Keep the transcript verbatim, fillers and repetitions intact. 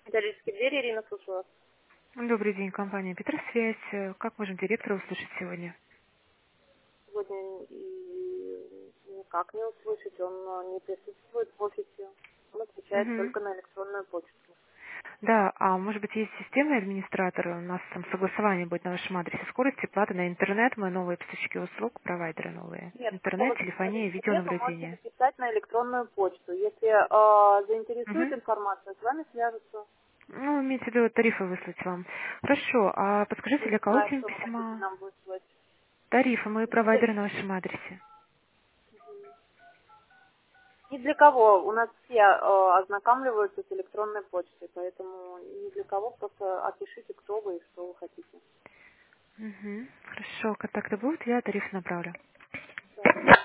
Металлические двери, Ирина, слушаю вас. Добрый день, компания Петросвязь. Э, Как можем директора услышать сегодня? Сегодня и никак не услышать, он э, не присутствует в офисе. Он отвечает Мгм. только на электронную почту. Да, а может быть есть системный администратор, у нас там согласование будет на вашем адресе скорости, платы на интернет, мы новые поставщики услуг, провайдеры новые. Нет, Интернет, такого телефония, специалиста нет, вы можете видеонаблюдение. написать на электронную почту. Если э, заинтересует Мгм. информация, с вами свяжутся. Ну, имеется в виду тарифы выслать вам. Хорошо, а подскажите, Я для не кого знаю, тем что вы хотите письма? нам выслать. Тарифы, мы Не для, провайдеры на вашем адресе. не для кого. У нас все э, ознакомливаются с электронной почтой, поэтому ни для кого, просто опишите, кто вы и что вы хотите. Угу. Хорошо, контакты будут, я тариф направлю. Да.